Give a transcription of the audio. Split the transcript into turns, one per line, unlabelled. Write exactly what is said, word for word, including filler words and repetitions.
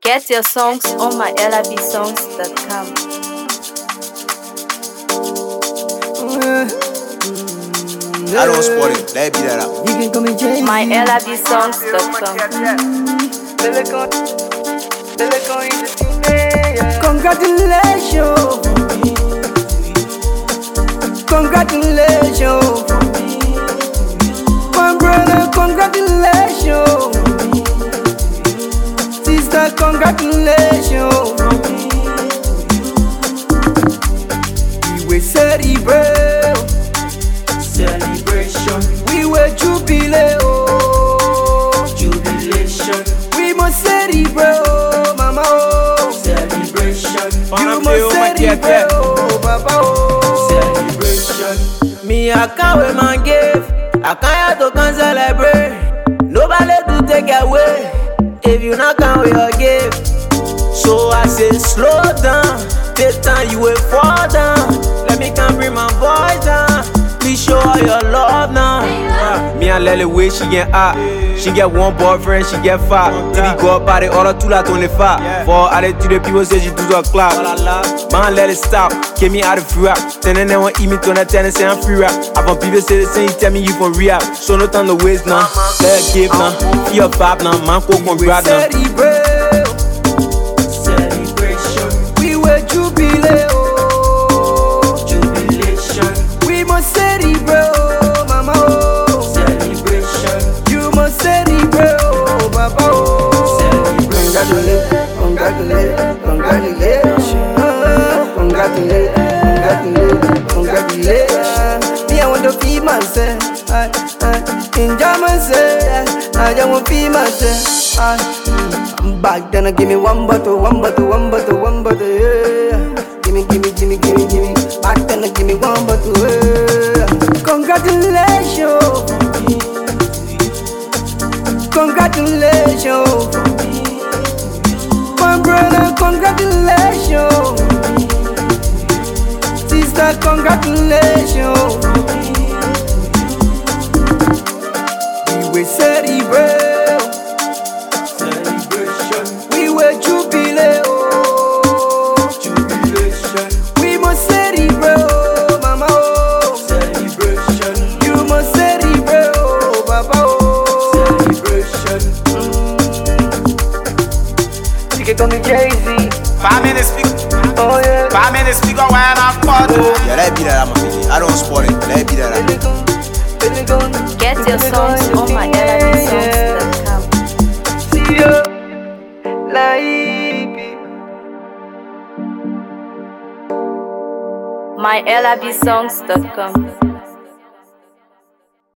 Get your songs on my L I B songs dot com.
I don't sport it, let be that out.
You can call me Jay.
my L I B songs dot com.
Congratulations, congratulations, my brother, congratulations, sister, congratulations. We will celebrate,
Celebration,
we will jubilate, oh,
jubilation,
we must celebrate, oh, mama, oh,
celebration,
you must celebrate, oh, papa, oh.
celebration.
Me, I can't wait, man, give. I can't to can celebrate. Nobody to take away. If you not can we your gift. So I say, slow down. This time you will fall down. Let me come bring my voice down. Please show all your love now.
Uh, me and Lele way she get hot. She get one boyfriend, she get fat. Tiri go party, all tout la ton est fat. For all the to the people say she do the clap. Man, let it stop. Get me out of free rap. Then they want eat me to the tennis say I'm free rap. Avant people say the same, tell me you from rehab. So no time to waste now. Let it give now. Feel your vibe now. Man, go from grad now.
Celebration,
We will jubilate, oh,
jubilation,
we must celebrate, oh, mama, oh.
celebration,
You must celebrate, oh, papa, oh.
celebration.
Congratulations, congratulations, congratulations, congratulations, congratulations. Me, I want to feel myself, I, I, enjoy myself, I just want to feel myself, I. I'm back, then I give me one bottle, one bottle, one bottle, one bottle, yeah. Give me, give me, give me, give me, give me. Back then I give me one bottle, yeah. Congratulations, congratulations, my brother, congratulations, sister, congratulations. We will celebrate,
Celebration,
we will jubilate, oh,
jubilation,
we must celebrate, oh, mama, oh.
celebration,
You must celebrate, oh, papa, oh.
celebration.
You can call me Jay-Z,
Five minutes speak,
oh yeah.
five minutes speak on why I'm part. Yeah, let be that out, my baby. I don't sport it, let be that out.
Get your songs on my L I B songs dot com.
See you, like
my L I B songs dot com.